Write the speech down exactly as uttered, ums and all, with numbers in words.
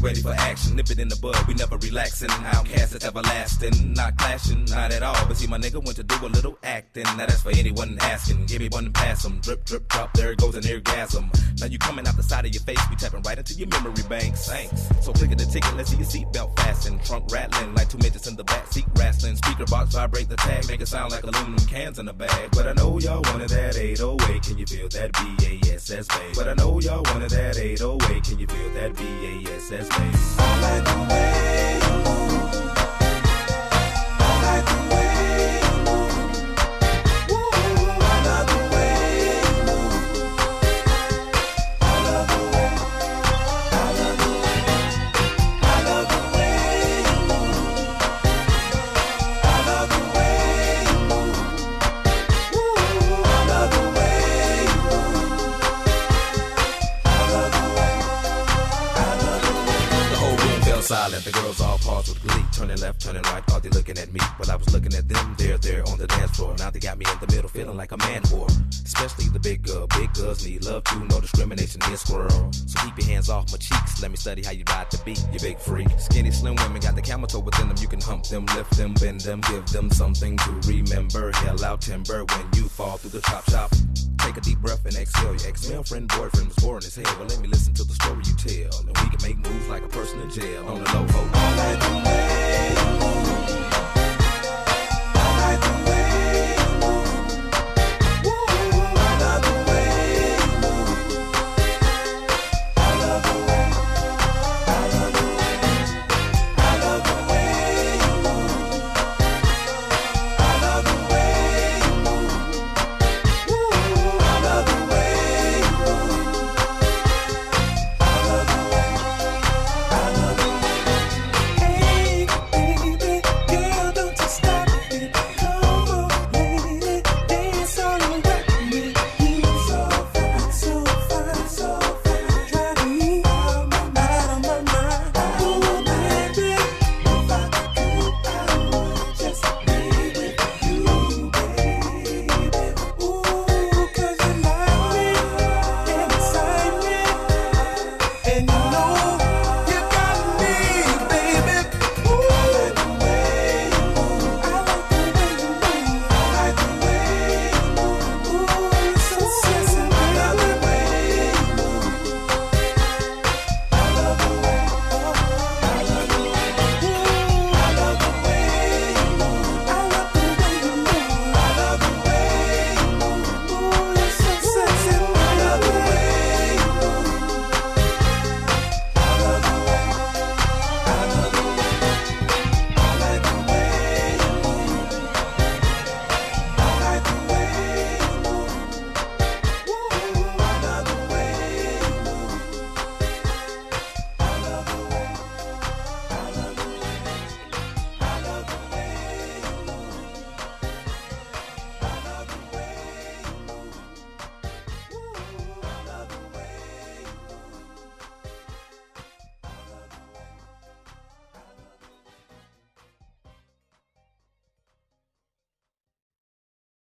ready for action. Nip it in the bud, we never relaxing. Outcast is everlasting, not clashing, not at all. But see, my nigga went to do a little acting. Now that's for anyone asking. Give me one and pass 'em. Drip, drip, drop, there goes an orgasm. Now you coming out the side of your face, we tapping right into your memory bank. Thanks. So click at the ticket, let's see your seatbelt fasten. Trunk rattling like two midgets in the back seat wrestling. Speaker box vibrate the tag, make it sound like aluminum cans in a bag. But I know y'all wanted that eight oh eight. Can you feel that B A S S bass? But I know y'all wanted that eight oh eight. Can you feel that B A S S bass? I like the way you move. I like the way you move. Woo, I love the way you move. I love the way, I love the way, I love the way you move. I love the way you move. Woo, I love the way you move. I love the way, I love the way. The whole room fell silent. The girls all paused with glee. Turning left, turning right, thought they looking at me. But I was looking at them, they're there on the dance floor. Now they got me in the middle, feeling like a man whore. Especially the big girl. Big girls need love too, no discrimination here, squirrel. So keep your hands off my cheeks, let me study how you ride the beat, you big freak. Skinny, slim women got the camel toe within them. You can hump them, lift them, bend them, give them something to remember. Hell out timber when you fall through the chop shop. Take a deep breath and exhale. Your ex-male friend, boyfriend was boring as hell. Well, let me listen to the story you tell. And we can make moves like a person in jail on the low. I like the way you move.